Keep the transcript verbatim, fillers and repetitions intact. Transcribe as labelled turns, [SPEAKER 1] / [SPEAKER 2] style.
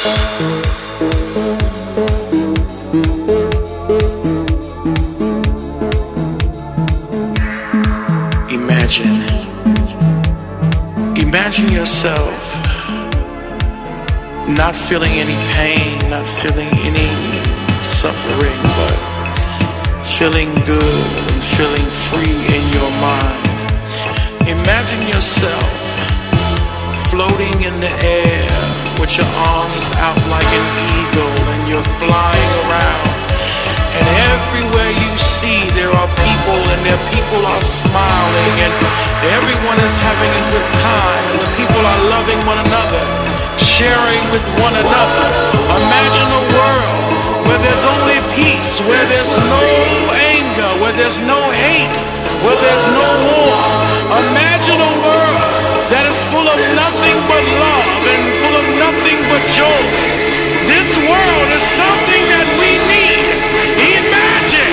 [SPEAKER 1] Imagine, imagine yourself not feeling any pain, not feeling any suffering, but feeling good and feeling free in your mind. Imagine yourself floating in the air with your arms out like an eagle and you're flying around. And everywhere you see there are people and their people are smiling and everyone is having a good time and the people are loving one another, sharing with one another. Imagine a world where there's only peace, where there's no anger, where there's no hate, where there's no war. Imagine a world that is full of nothing but love and full of nothing but joy. This world is something that we need. Imagine.